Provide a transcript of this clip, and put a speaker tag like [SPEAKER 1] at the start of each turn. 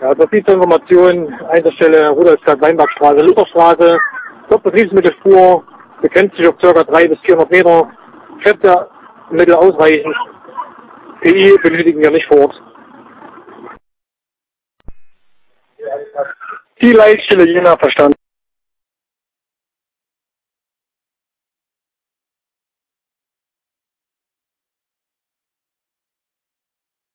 [SPEAKER 1] Ja, das sieht zur Information, Einsatzstelle Rudolfstadt, Weinbergstraße, Lutherstraße, dort Betriebsmittelspur, begrenzt sich auf ca. 300 bis 400 Meter, Kräftemittel ausreichend, PI benötigen wir nicht vor Ort. Die Leitstelle Jena verstanden.